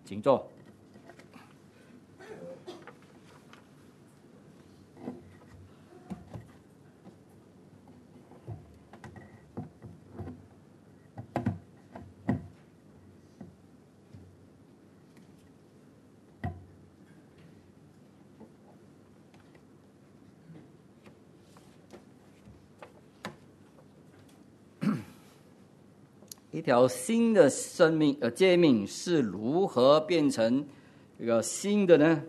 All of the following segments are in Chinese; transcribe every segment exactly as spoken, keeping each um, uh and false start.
请坐。一条新的生命呃诫命是如何变成一个新的呢？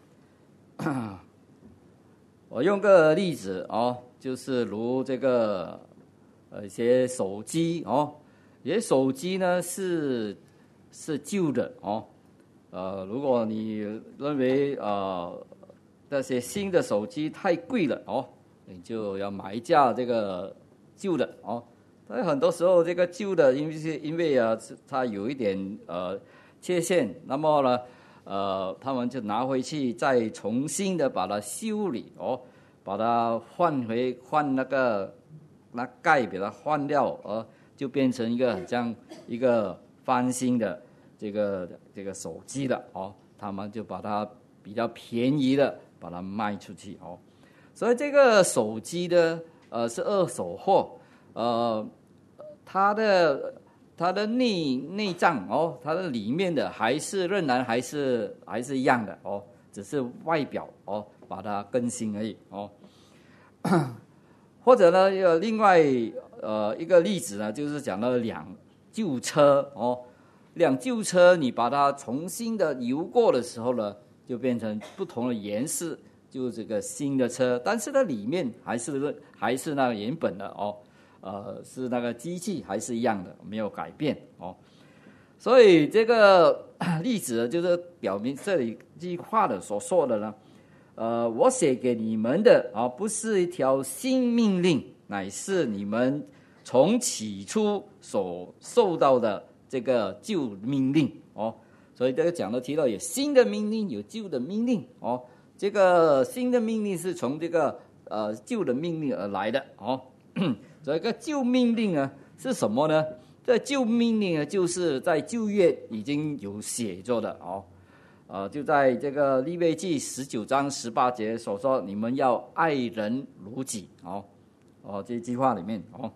我用个例子哦，就是如这个呃一些手机哦，有些手机呢是是旧的哦，呃，如果你认为呃那些新的手机太贵了哦，你就要买一架这个旧的哦。但很多时候，这个旧的，因为是因为啊，它有一点呃缺陷，那么呢，呃，他们就拿回去，再重新的把它修理哦，把它换回换那个那盖，给它换掉，呃，就变成一个很像一个翻新的这个这个手机了哦，他们就把它比较便宜的把它卖出去哦，所以这个手机呢，呃，是二手货，呃。它的它的内内脏哦，它的里面的还是仍然还是还是一样的哦，只是外表哦把它更新而已哦。或者呢，有另外呃一个例子呢，就是讲到辆旧车哦，辆旧车你把它重新的油过的时候呢，就变成不同的颜色，就这个新的车，但是它里面还是还是那个原本的哦。呃，是那个机器还是一样的，没有改变哦。所以这个例子呢，就是表明这里这句话的所说的呢，呃，我写给你们的啊，不是一条新命令，乃是你们从起初所受到的这个旧命令哦。所以这个讲的提到有新的命令，有旧的命令哦。这个新的命令是从这个呃旧的命令而来的哦。这个旧命令呢是什么呢？这旧命令呢，就是在旧约已经有写着的哦，呃，就在这个利未记十九章十八节所说，你们要爱人如己哦，哦这句话里面哦。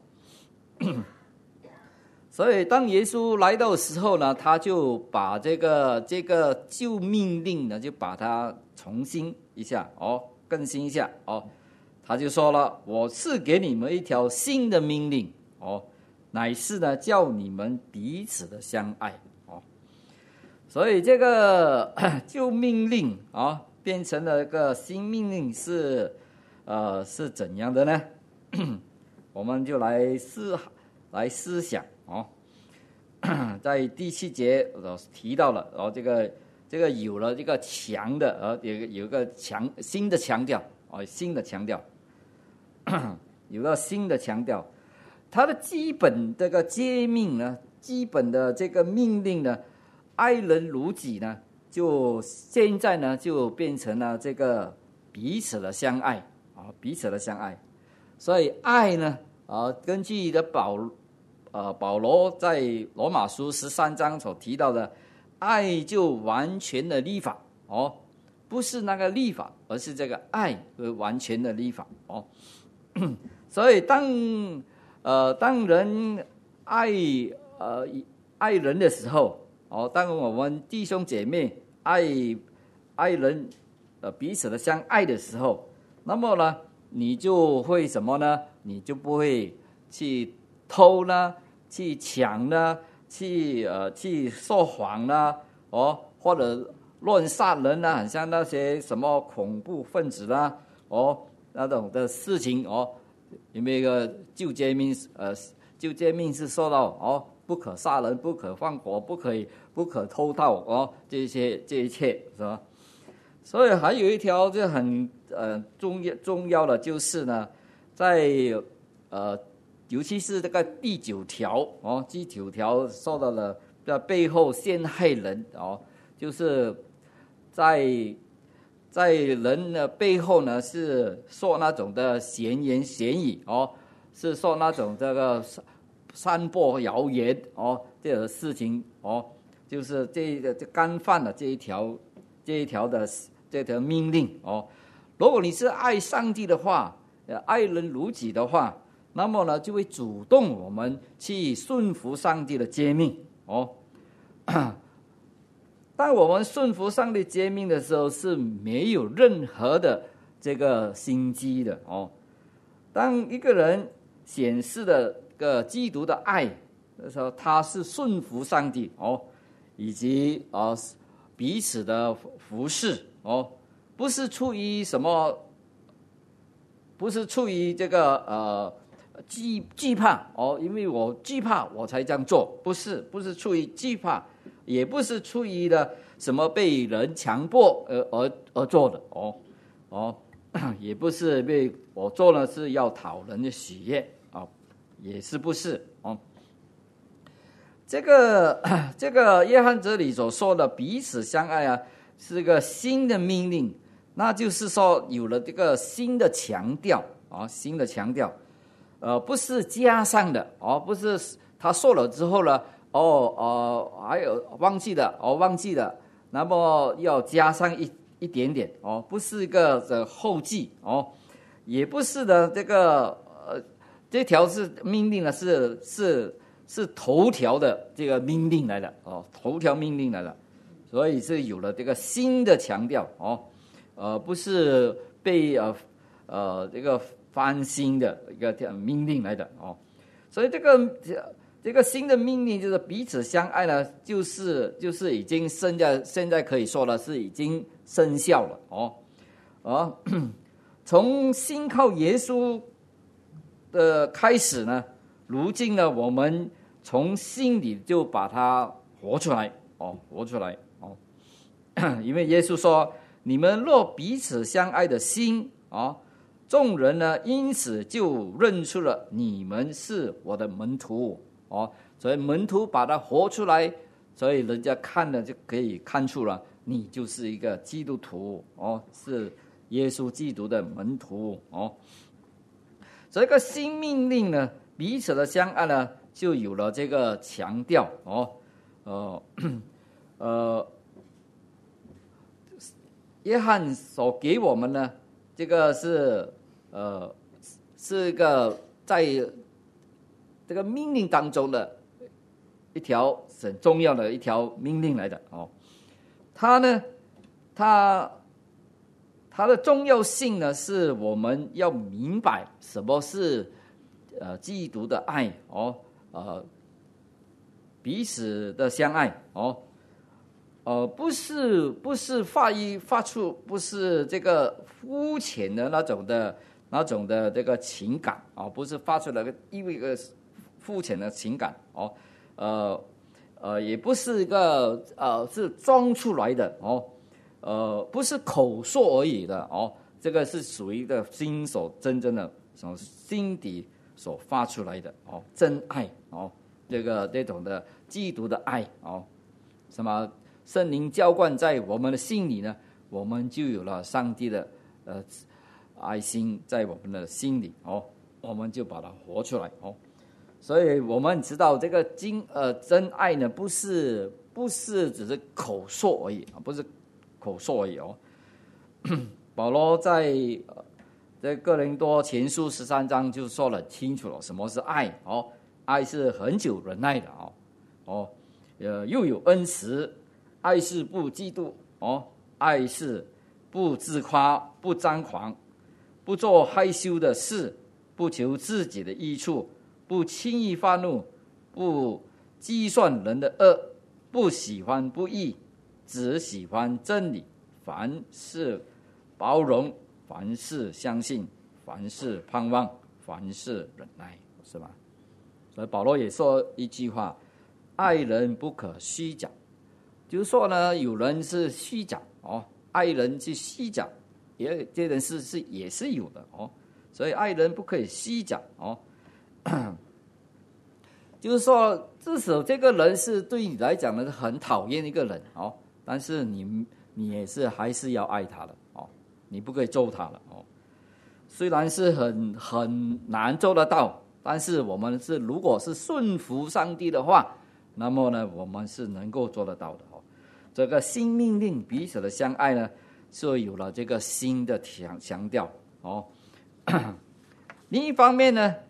所以当耶稣来到的时候呢，他就把这个这个旧命令呢，就把它重新一下哦，更新一下哦。他就说了，我赐给你们一条新的命令哦，乃是呢叫你们彼此的相爱哦。所以这个旧命令啊、哦，变成了一个新命令是呃是怎样的呢？我们就来思来思想哦。在第七节提到了，然后这个这个有了这个强的，呃有有一个强新的强调哦，新的强调。有了新的强调，它的基本这个诫命呢，基本的这个命令呢，爱人如己呢，就现在呢就变成了这个彼此的相爱啊，彼此的相爱。所以爱呢啊，根据的保呃保罗在罗马书十三章所提到的，爱就完全的律法哦，不是那个律法，而是这个爱为完全的律法哦。所以当呃当人爱呃爱人的时候哦，当我们弟兄姐妹爱爱人呃彼此的相爱的时候，那么呢，你就会什么呢？你就不会去偷呢，去抢呢，去呃去说谎呢，哦，或者乱杀人呢，很像那些什么恐怖分子啦，哦。那种的事情哦，因为一个旧诫命，呃，旧诫命是说到哦，不可杀人，不可放火，不可以，不可偷盗哦，这些这一切是吧？所以还有一条就很呃重要重要的就是呢，在呃，尤其是这个第九条哦，第九条说到了在背后陷害人哦，就是在。在人的背后呢，是说那种的闲言闲语哦，是说那种这个散播谣言哦，这个事情哦， 就是这个这干犯了这一条这一条的这条命令哦。如果你是爱上帝的话，爱人如己的话，那么呢就会主动我们去顺服上帝的诫命哦。当我们顺服上帝诫命的时候，是没有任何的这个心机的哦。当一个人显示了个基督的爱的时候，他是顺服上帝哦，以及呃彼此的服侍哦，不是出于什么，不是出于这个呃惧惧怕哦，因为我惧怕我才这样做，不是，不是出于惧怕，也不是出于的什么被人强迫而而而做的哦哦，也不是被我做了是要讨人的喜悦哦，也是不是哦。这个这个约翰这里所说的彼此相爱啊，是一个新的命令，那就是说有了这个新的强调啊，新的强调，呃，不是加上的哦，不是他说了之后呢，哦哦、呃，还有忘记了哦，忘记了，那么要加上一一点点哦，不是一个的后记哦，也不是的这个呃，这条是命令呢，是是。是头条的这个命令来的哦，头条命令来的，所以是有了这个新的强调哦，呃，不是被呃呃这个翻新的一个命令来的哦，所以这个这个新的命令就是彼此相爱呢，就是就是已经现在现在可以说了是已经生效了哦，哦，从信靠耶稣的开始呢，如今呢我们。从心里就把它活出来哦，活出来哦，因为耶稣说：“你们若彼此相爱的心哦，众人呢因此就认出了你们是我的门徒哦。”所以门徒把它活出来，所以人家看了就可以看出了你就是一个基督徒哦，是耶稣基督的门徒哦。这个新命令呢，彼此的相爱呢。就有了这个强调哦，呃呃，约翰所给我们呢，这个是呃是一个在这个命令当中的一条很重要的一条命令来的哦。它呢，它它的重要性呢，是我们要明白什么是呃基督的爱哦。呃，彼此的相爱哦，呃，不是不是发一发出不是这个肤浅的那种的那种的这个情感啊、哦，不是发出来的一个肤浅的情感哦，呃呃，也不是一个呃是装出来的哦，呃，不是口说而已的哦，这个是属于一个心所真正的从心底。所发出来的哦，真爱哦，这个这种的基督的爱哦，什么圣灵浇灌在我们的心里呢，我们就有了上帝的呃爱心在我们的心里哦，我们就把它活出来哦。所以我们知道这个真呃真爱呢，不是不是只是口说而已啊，不是口说而已哦。保罗在。呃在哥林多前书十三章就说了清楚了，什么是爱哦？爱是恒久忍耐的哦，哦，呃，又有恩慈，爱是不嫉妒哦，爱是不自夸，不张狂，不做害羞的事，不求自己的益处，不轻易发怒，不计算人的恶，不喜欢不义，只喜欢真理，凡事包容。凡事相信，凡事盼望，凡事忍耐，是吧？所以保罗也说一句话：爱人不可虚假。就是说呢，有人是虚假哦，爱人是虚假，也这人是是也是有的哦。所以爱人不可以虚假哦。就是说，至少这个人是对你来讲呢很讨厌一个人哦，但是你你也是还是要爱他的哦。你不可以咒他了哦，虽然是很很难做得到，但是我们是如果是顺服上帝的话， 那么呢，我们是能够做得到的哦。这个新命令彼此的相爱呢，是有了这个新的强强调哦。另一方面呢，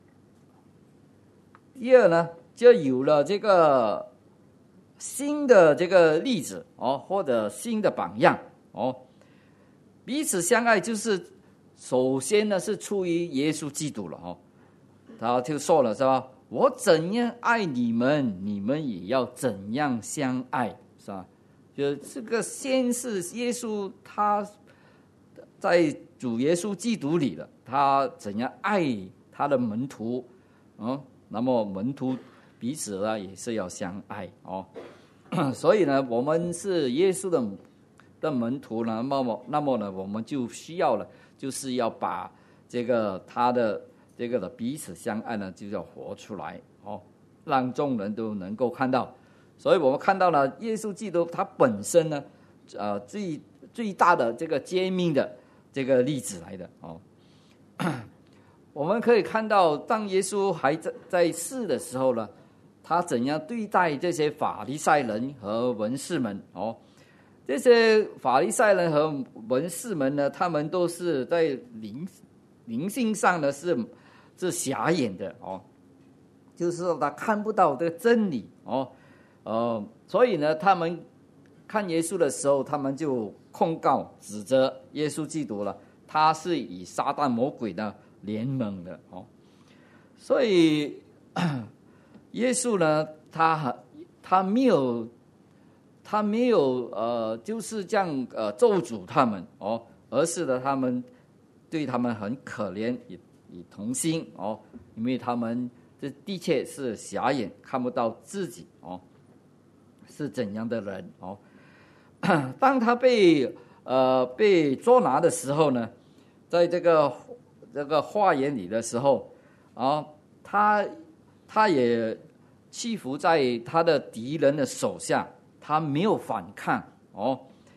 第二呢，就有了这个新的这个例子哦，或者新的榜样哦。彼此相爱就是首先呢是出于耶稣基督了哦，他就说了是吧？我怎样爱你们，你们也要怎样相爱，是吧？就这个先是耶稣他在主耶稣基督里了，他怎样爱他的门徒，哦，那么门徒彼此呢也是要相爱哦。所以呢，我们是耶稣的的门徒呢，那么那么呢，我们就需要了，就是要把这个他的这个的彼此相爱呢，就要活出来哦，让众人都能够看到。所以我们看到了耶稣基督他本身呢，呃，最最大的这个诫命的这个例子来的哦。我们可以看到，当耶稣还在在世的时候呢，他怎样对待这些法利赛人和文士们哦？这些法利赛人和文士们呢，他们都是在灵灵性上呢是是瞎眼的哦，就是说他看不到这个真理哦，呃，所以呢，他们看耶稣的时候，他们就控告指责耶稣基督了，他是与撒旦魔鬼呢联盟的哦，所以耶稣呢，他他没有。他没有呃，就是这样呃咒诅他们哦，而是呢，他们对他们很可怜，也也同心哦，因为他们这的确是瞎眼，看不到自己哦是怎样的人哦。当他被呃被捉拿的时候呢，在这个这个花园里的时候啊，他他也屈服在他的敌人的手下。他没有反抗哦，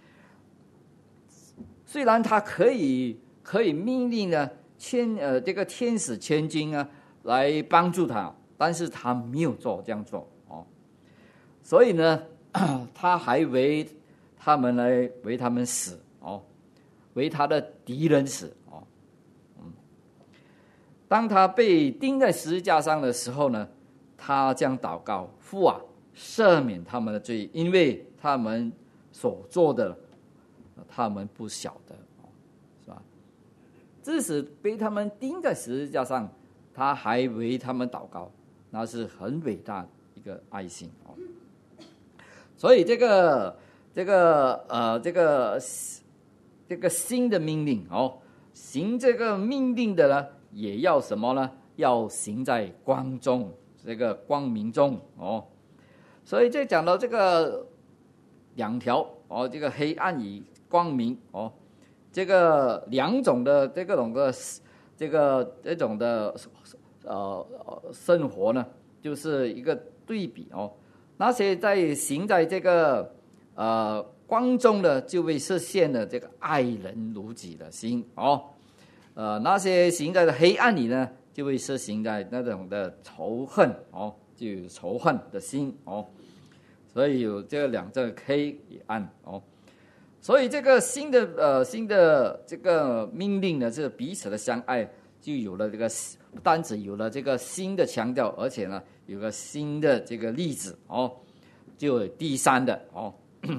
虽然他可以可以命令呢千呃这个天使千军啊来帮助他，但是他没有做这样做哦，所以呢，他还为他们来为他们死哦，为他的敌人死哦，嗯，当他被钉在十字架上的时候呢，他将祷告：父啊，赦免他们的罪，因为他们所做的，他们不晓得，是吧？即使被他们钉在十字架上，他还为他们祷告，那是很伟大的一个爱心哦。所以这个这个呃这个这个新的命令哦，行这个命令的呢，也要什么呢？要行在光中，这个光明中哦。所以这讲到这个两条哦，这个黑暗与光明哦，这个两种的这个种的这个这种的呃生活呢，就是一个对比哦。那些在行在这个呃光中的，就会实现了这个爱人如己的心哦。呃，那些行在黑暗里呢，就会实行在那种的仇恨哦。就有仇恨的心哦，所以有这两个黑与暗哦，所以这个新的呃新的这个命令呢，是彼此的相爱，就有了这个不单只有了这个新的强调，而且呢有个新的这个例子哦，就有第三的哦，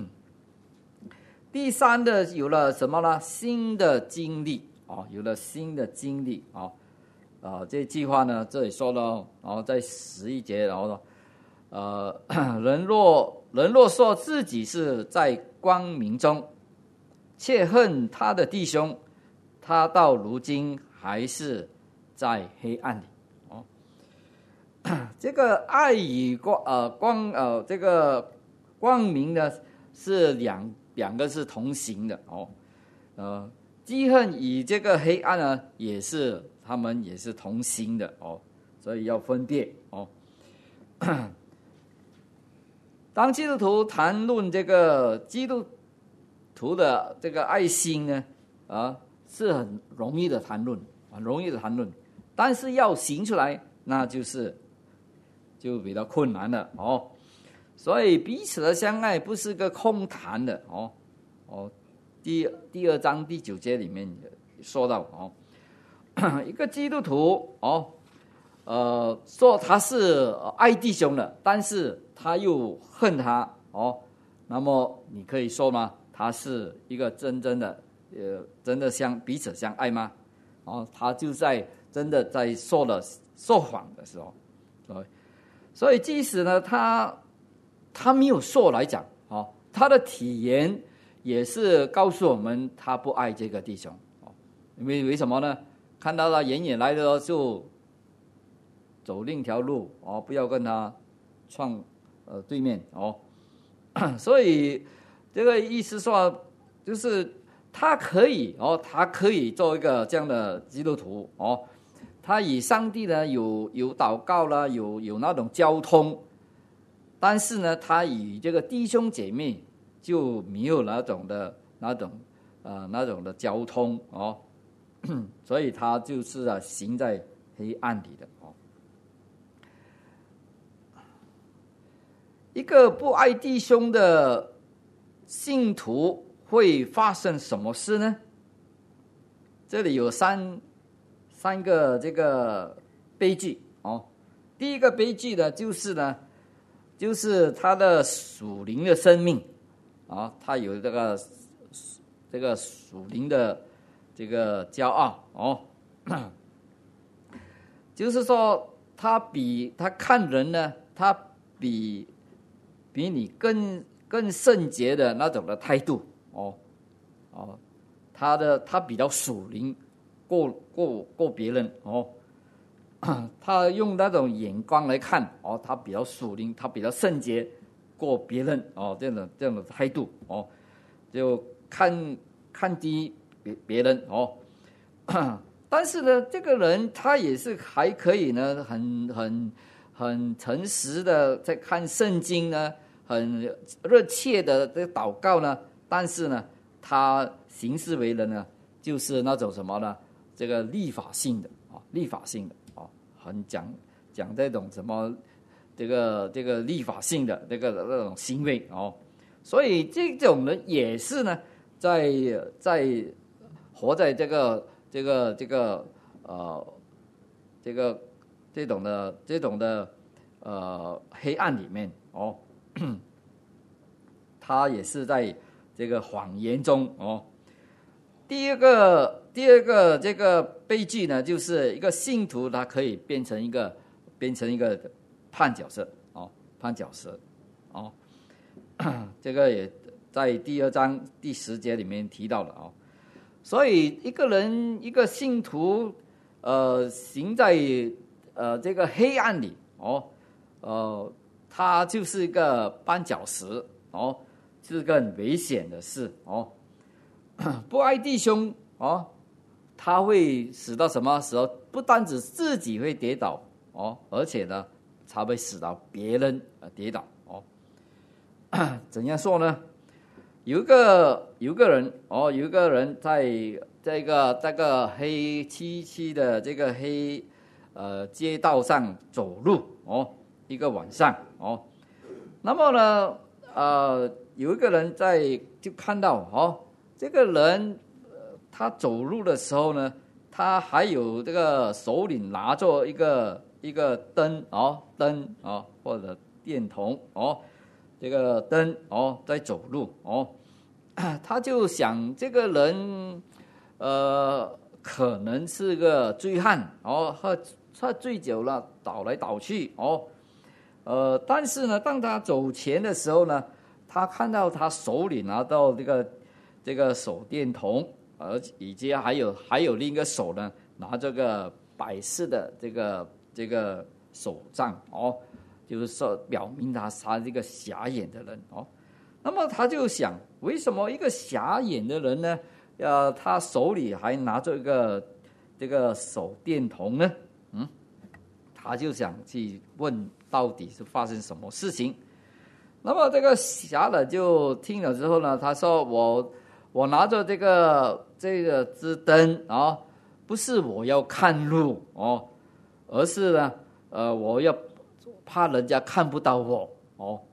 第三的有了什么呢？新的经历哦，有了新的经历哦。啊、呃，这句话呢，这里说了，然后在十一节，然后呢，呃，人若人若说自己是在光明中，却恨他的弟兄，他到如今还是在黑暗里。哦，这个爱与光呃光呃这个光明呢是两两个是同行的哦，呃，嫉恨与这个黑暗呢也是。他们也是同心的哦，所以要分别哦。当基督徒谈论这个基督徒的这个爱心呢，啊，是很容易的谈论，很容易的谈论，但是要行出来，那就是就比较困难了哦。 所以彼此的相爱不是个空谈的哦哦。第第二章第九节里面说到哦，一个基督徒哦，呃，说他是爱弟兄的，但是他又恨他哦，那么你可以说吗？他是一个真正的呃，真的相彼此相爱吗？哦，他就在真的在说了说谎的时候，所以即使呢，他他没有说来讲哦，他的体言也是告诉我们他不爱这个弟兄哦，因为为什么呢？看到他远远来的时候就走另一条路哦，不要跟他撞呃对面哦，所以这个意思说就是他可以哦，他可以做一个这样的基督徒哦。他与上帝呢有有祷告啦，有有那种交通，但是呢，他与这个弟兄姐妹就没有那种的那种呃那种的交通哦，所以他就是啊行在黑暗里的哦。一个不爱弟兄的信徒会发生什么事呢？这里有三。三个这个悲剧哦，第一个悲剧呢，就是呢，就是他的属灵的生命啊、哦，他有这个这个属灵的这个骄傲哦，就是说他比他看人呢，他比比你更更圣洁的那种的态度哦哦，他的他比较属灵。过过过别人哦，他用那种眼光来看哦，他比较属灵，他比较圣洁，过别人哦，这种这种的态度哦，就看看低别别人哦。但是呢，这个人他也是还可以呢，很很很诚实的在看圣经呢，很热切的这个祷告呢，但是呢，他行事为人呢，就是那种什么呢？这个立法性的啊，立法性的啊，很讲讲这种什么，这个这个立法性的这个那种行为哦，所以这种人也是呢，在在活在这个这个这个呃这个这种的这种的呃黑暗里面哦，他也是在这个谎言中哦。第二个，第二个这个悲剧呢，就是一个信徒他可以变成一个变成一个绊脚石哦，绊脚石哦，这个也在第二章第十节里面提到了哦。所以一个人一个信徒，呃，行在呃这个黑暗里哦，呃，他就是一个绊脚石哦，是个很危险的事哦。不爱弟兄哦，他会使到什么时候？不单止自己会跌倒哦，而且呢，才会使到别人跌倒哦。怎样说呢？有一个有一个人哦，有一个人在这个这个黑漆漆的这个黑呃街道上走路哦，一个晚上哦，那么呢呃有一个人在就看到哦。这个人，呃，他走路的时候呢，他还有这个手里拿着一个一个灯哦，灯哦，或者电筒哦，这个灯哦，在走路哦，他就想这个人，呃，可能是个醉汉哦，喝他醉酒了，倒来倒去哦，呃，但是呢，当他走前的时候呢，他看到他手里拿到这个。这个手电筒，而以及还有还有另一个手呢，拿这个摆饰的这个这个手杖哦，就是说表明他他这个瞎眼的人哦。那么他就想，为什么一个瞎眼的人呢？呃，他手里还拿着一个这个手电筒呢？嗯，他就想去问，到底是发生什么事情？那么这个瞎人就听了之后呢，他说我。我拿着这个这个支灯啊、哦，不是我要看路哦，而是呢，呃，我要怕人家看不到我哦，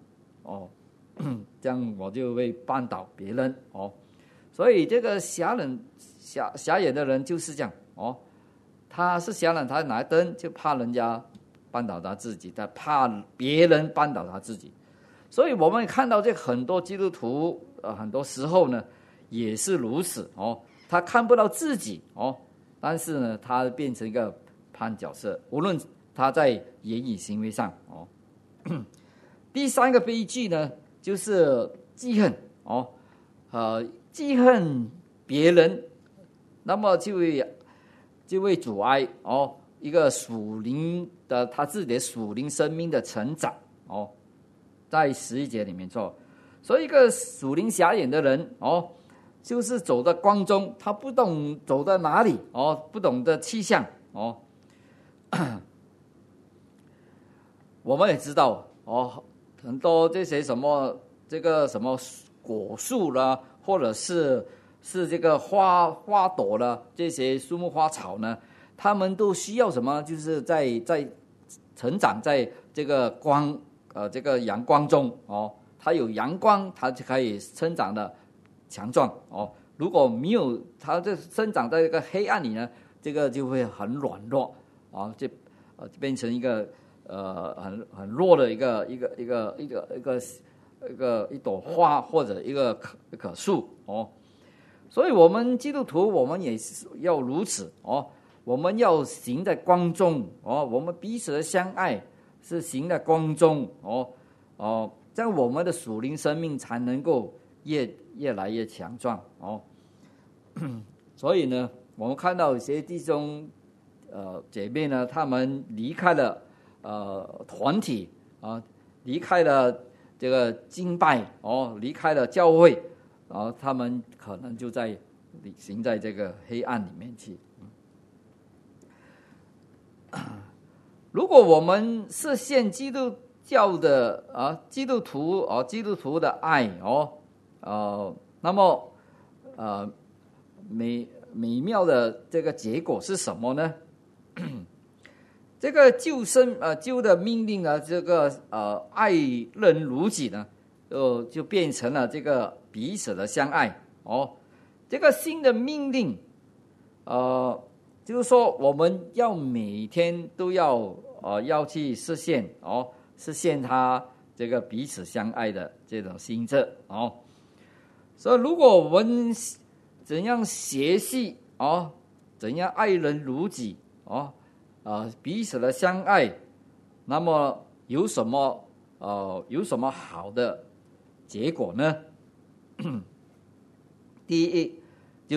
哦，这样我就会绊倒别人哦。所以这个瞎人瞎瞎眼的人就是这样哦，他是瞎人，他拿灯就怕人家绊倒他自己，他怕别人绊倒他自己。所以我们看到这很多基督徒，呃，很多时候呢也是如此哦，他看不到自己哦，但是呢，他变成一个绊脚石，无论他在言语行为上哦。第三个悲剧呢，就是记恨哦，呃，记恨别人，那么就会就会阻碍哦一个属灵的他自己的属灵生命的成长哦。在十一节里面说，所以一个属灵瞎眼的人哦，就是走在光中，他不懂走在哪里哦，不懂得气象哦。我们也知道哦，很多这些什么这个什么果树啦，或者是是这个花花朵啦，这些树木花草呢，他们都需要什么？就是在在成长在这个光。呃，这个阳光中哦，它有阳光，它就可以生长的强壮哦。如果没有，它这生长在这个黑暗里呢，这个就会很软弱啊，就呃变成一个呃很很弱的一个一个一个一个一个一个一朵花或者一个棵一棵树哦。所以，我们基督徒，我们也是要如此哦。我们要行在光中哦，我们彼此的相爱。是行在光中哦哦，这样我们的属灵生命才能够越越来越强壮哦。所以呢，我们看到有些弟兄呃姐妹呢，他们离开了呃团体啊，离开了这个敬拜哦，离开了教会，然后他们可能就在行在这个黑暗里面去。如果我们是现基督教的啊，基督徒哦，基督徒的爱哦，呃，那么呃美美妙的这个结果是什么呢？这个救生呃救的命令呢，这个呃爱人如己呢，就就变成了这个彼此的相爱哦。这个新的命令，呃。就是说，我们要每天都要呃要去实现哦，实现他这个彼此相爱的这种心智哦。所以，如果我们怎样学习哦，怎样爱人如己哦，呃彼此的相爱，那么有什么呃有什么好的结果呢？第一就是。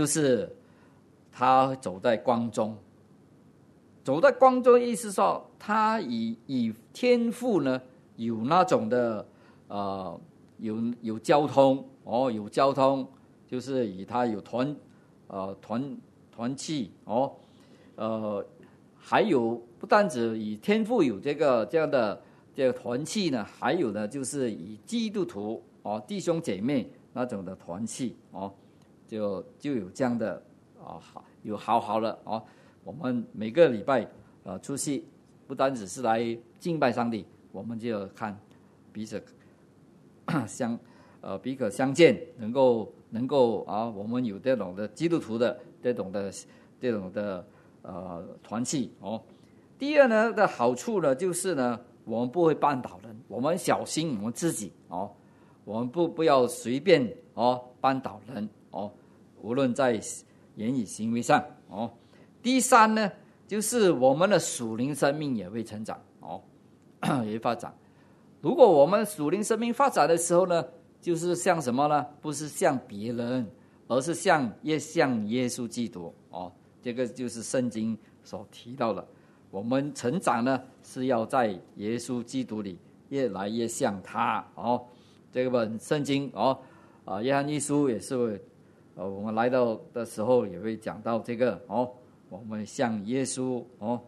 他走在光中，走在光中的意思说，他以以天父呢有那种的呃有有交通哦，有交通，就是以他有团呃团团契哦，呃还有不单止以天父有这个这样的这个团契呢，还有呢就是以基督徒哦弟兄姐妹那种的团契哦，就就有这样的啊好。有好好的哦，我们每个礼拜呃出去，不单只是来敬拜上帝，我们就要看彼此相呃彼此相见，能够能够啊，我们有这种的基督徒的这种的这种的呃团契哦。第二呢的好处呢，就是呢，我们不会绊倒人，我们小心我们自己哦，我们不不要随便哦绊倒人哦，无论在言语行为上哦。第三呢，就是我们的属灵生命也会成长哦，也会发展。如果我们属灵生命发展的时候呢，就是像什么呢？不是像别人，而是像越像耶稣基督哦。这个就是圣经所提到的，我们成长呢是要在耶稣基督里越来越像他哦。这本圣经哦，啊，约翰一书也是。呃，我们来到的时候也会讲到这个哦，我们像耶稣哦。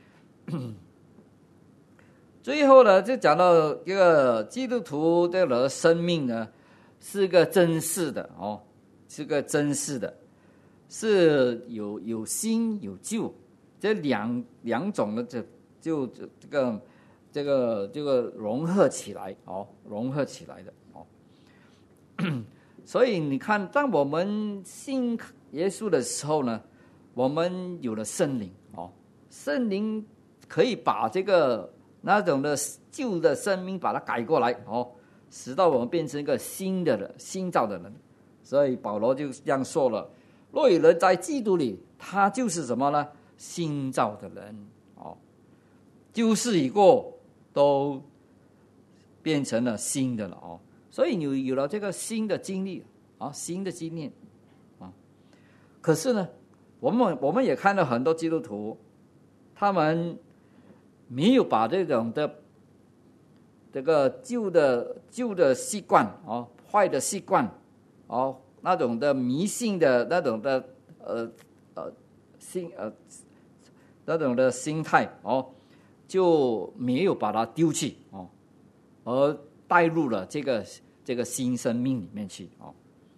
最后呢，就讲到这个基督徒的生命呢，是个真实的哦，是个真实的，是有有新有旧这两两种的这就这个这个这个融合起来哦，融合起来的哦。所以你看，当我们信耶稣的时候呢，我们有了圣灵哦，圣灵可以把这个那种的旧的生命把它改过来哦，使到我们变成一个新的人，新造的人。所以保罗就这样说了：若有人在基督里，他就是什么呢？新造的人哦，旧事已过，都变成了新的了哦。所以你有了这个新的经历啊，新的经验啊。可是呢，我们我们也看到很多基督徒，他们没有把这种的这个旧的旧的习惯哦，坏的习惯哦，那种的迷信的那种的呃呃心呃那种的心态哦，就没有把它丢弃哦，而带入了这个这个新生命里面去哦。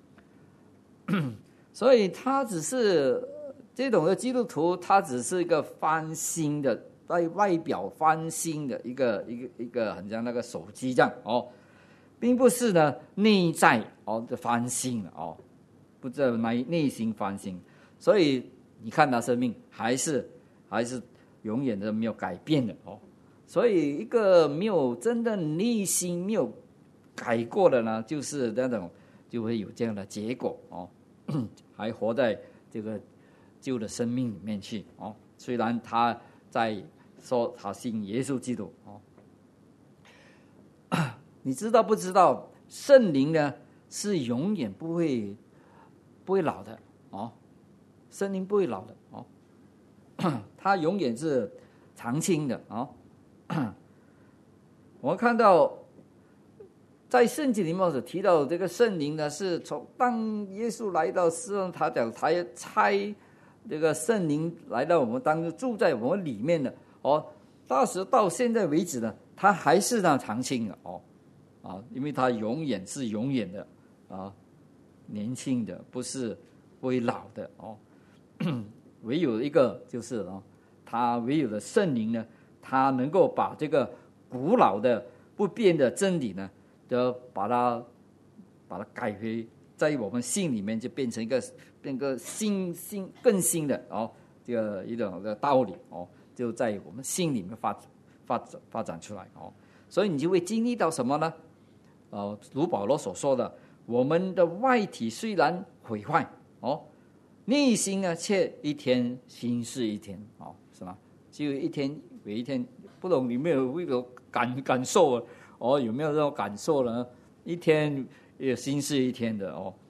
所以他只是这种的基督徒，他只是一个翻新的，在外表翻新的一个一个一个很像那个手机这样哦，并不是呢内在哦的翻新了哦，不知道内内心翻新。所以你看他生命还是还是永远的没有改变的哦。所以一个没有真的内心没有改过的呢，就是那种就会有这样的结果哦，还活在这个旧的生命里面去哦。虽然他在说他信耶稣基督哦，你知道不知道圣灵呢是永远不会不会老的哦，圣灵不会老的哦，他永远是常青的哦。我们看到在圣经里面所提到这个圣灵呢，是从当耶稣来到世上，他讲他要差这个圣灵来到我们当中，住在我们里面的哦。到时到现在为止呢，他还是那常青的哦啊，因为他永远是永远的啊，年轻的，不是不会老的哦。唯有一个就是哦，他唯有的圣灵呢，他能够把这个古老的不变的真理呢，就把它把它改回在我们心里面，就变成一个变个新新更新的哦，这个一种的道理哦，就在我们心里面发发展发展出来哦。所以你就会经历到什么呢？哦，如保罗所说的，我们的外体虽然毁坏哦，内心呢却一天新似一天哦，是吗？只有一天有一天，不懂你有没有这个感感受哦？有没有这种感受呢？一天也新似一天的哦。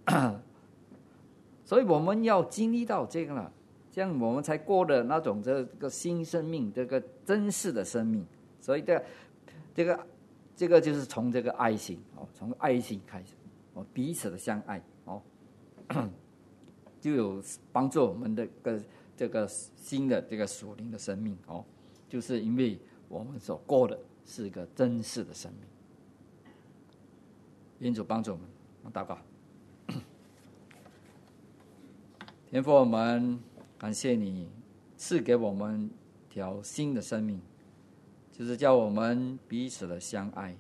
所以我们要经历到这个了，这样我们才过的那种这个新生命，这个真实的生命。所以这这个这个就是从这个爱心哦，从爱心开始哦，彼此的相爱哦，就有帮助我们的个这个新的这个属灵的生命哦，就是因为我们所过的是一个真实的生命。愿主帮助我们，我们祷告。天父，我们感谢你赐给我们条新的生命，就是叫我们彼此的相爱。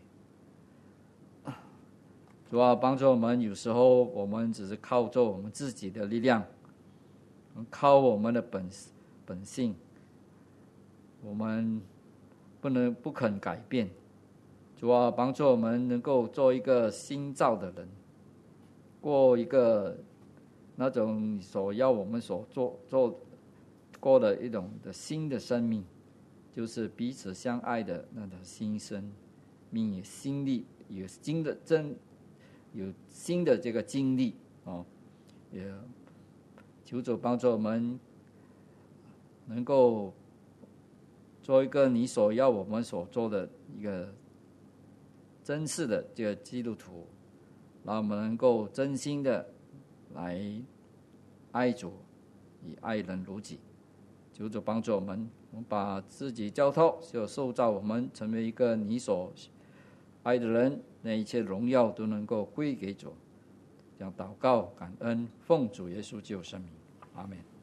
主啊，帮助我们，有时候我们只是靠着我们自己的力量，靠我们的本本性，我们不能不肯改变。主啊，帮助我们能够做一个新造的人，过一个那种所要我们所做做过的一种的新的生命，就是彼此相爱的那种新生命，有新力，有新的真，有新的这个经历哦。也求主帮助我们，能够做一个你所要我们所做的一个真实的这个基督徒，让我们能够真心的来爱主，以爱人如己。求主帮助我们，我们把自己交托，就塑造我们成为一个你所爱的人，那一切荣耀都能够归给主。将祷告、感恩，奉主耶稣救生命，阿们。